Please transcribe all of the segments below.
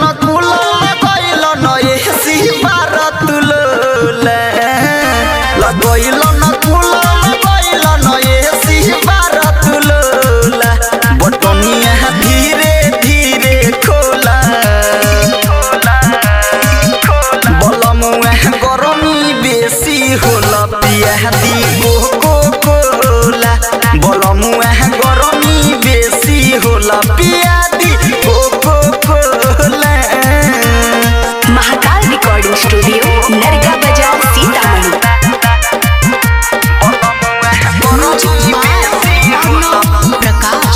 न कुलो लगैल न एसी बार तुलोले लगैल न कुलो लगैल न एसी बार तुलोला बटनिया धीरे धीरे खोला बलमुआ गरमी बेसी होला पिया दी कोको कोला बलमुआ गरमी बेसी होला पिया दी Coca Cola. Mahakal recording studio Narga बाजार सीतामढ़ी। प्रकाश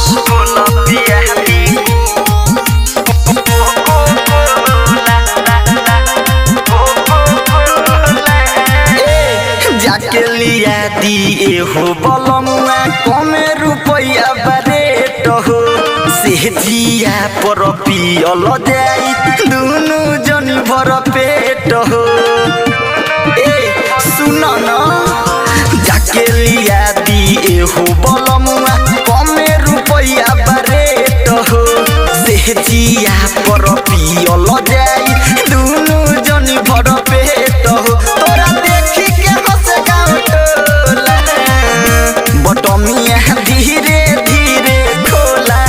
जाके लिया दिए हो बलमुआ कमे रुपया बरेट हो सेजिया पर पियल जाई दुनु जनी भर पेट हो। ए सुन न जाके लिया दिए हो बलमुआ कमे रुपया बरेट हो सेजिया पर पियल जाई दुनु जनी भर पेट हो। तोरा देखी के हंस गाँव टोला बटमिया धीरे धीरे खोला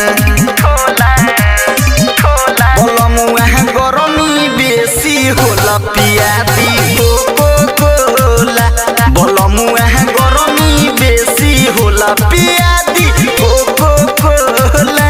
बलमुआ गरमी बेसी होला पिया दी कोको कोला बलमुआ गरमी बेसी होला पिया दी कोको कोला।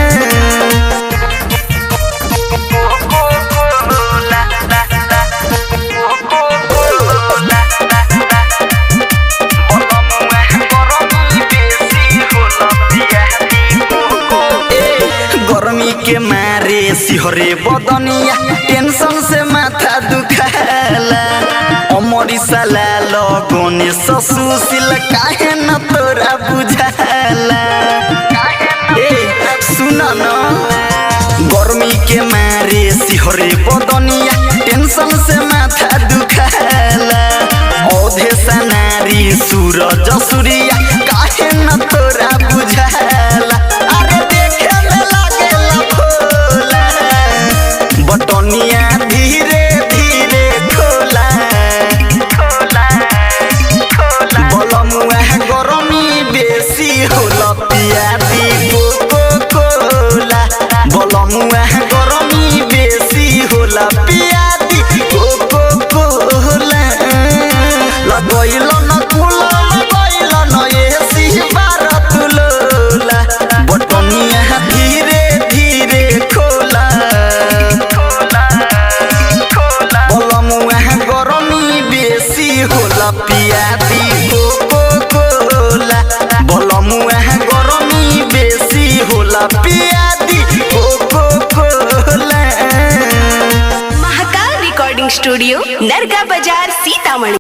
गर्मी के मारे सिहरे बदनिया टेंशन से माथा दुखाला अमरी साला लगोने ससुसिल काहे न तोरा बुझाला। ए सुन न गर्मी के मारे सिहरे बदनिया टेंशन से माथा दुखाला औधे सनारी सूरज सूर्या काहे न तोरा बुझाला। अरे देखे में लागेला भोला बटनिया धीरे धीरे खोला बलमुआ गरमी बेसी होला पिया दी कोको कोला बलमुआ गरमी बेसी होला पिया दी कोको कोला लगैल न कुलो लगैल न एसी बार तुलोला बटनिया धीरे धीरे खोला बलमुआ गरमी बेसी होला पिया दी कोको कोला बलमुआ गरमी बेसी होला पिया दी Coca Cola. Mahakal recording studio Narga बाजार सीतामढ़ी।